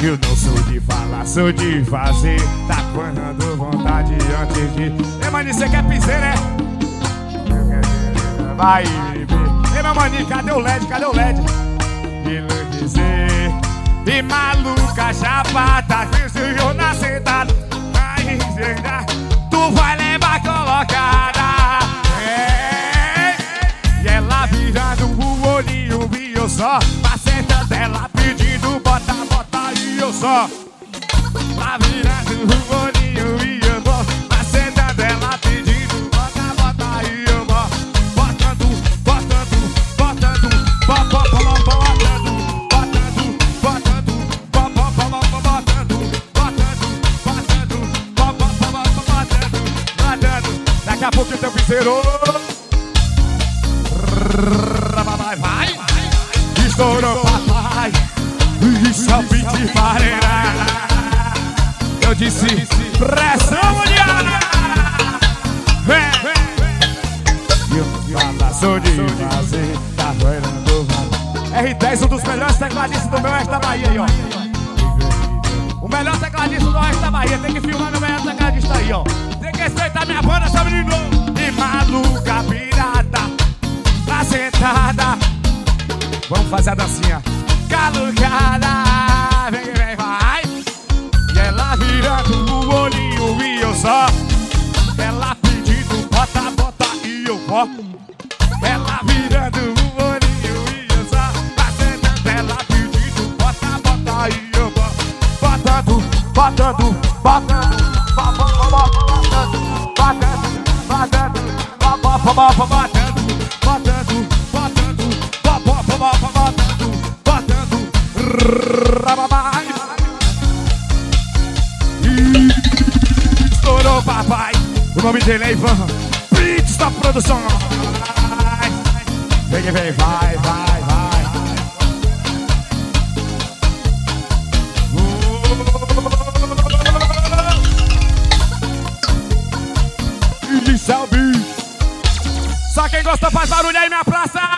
Eu não sou de falar, sou de fazer. Tá quando vontade antes de... Ei, maninho, você quer piseira, né? Vai, bebê. Ei, meu maninho, cadê o LED? Cadê o LED? Enlouquecer. E maluca, chapada, eu na sentada. Aí, tu vai levar colocada. E ela virando o olhinho e eu só macetando ela pedindo bota, bota e eu só. Lá virando o olhinho e eu vou macetando ela pedindo bota, bota e eu vou. Botando, botando, botando, botando, botando, botando, botando, botando, botando, botando. Daqui a pouco o teu piseiro vai, estourou papai, isso é o beat de maneira. Eu disse, pressão mundial. E eu falo, sou de fazer, tá doendo. R10, um dos melhores tecladistas do meu oeste da Bahia aí, ó. O melhor tecladista do oeste da Bahia, tem que filmar meu melhor tecladista aí, ó. Tem que respeitar minha banda, seu menino. E maluca, pirata, tá sentada. Vamos fazer a dancinha. Calucada, vem, vem, vai. E ela virando o olhinho e eu só. Ela pedindo bota, bota e eu vou. Ela virando o olhinho e eu só. Tá sentando, ela pedindo bota, bota e eu vou. Botando, botando, botando, botando, botando, botando, botando, botando, botando, botando, rababai. Estourou papai. O nome dele é Ivan Beats da produção. Vem, vem, vai, vai, vai. Isso é o beat. Só quem gosta faz barulho aí, minha praça.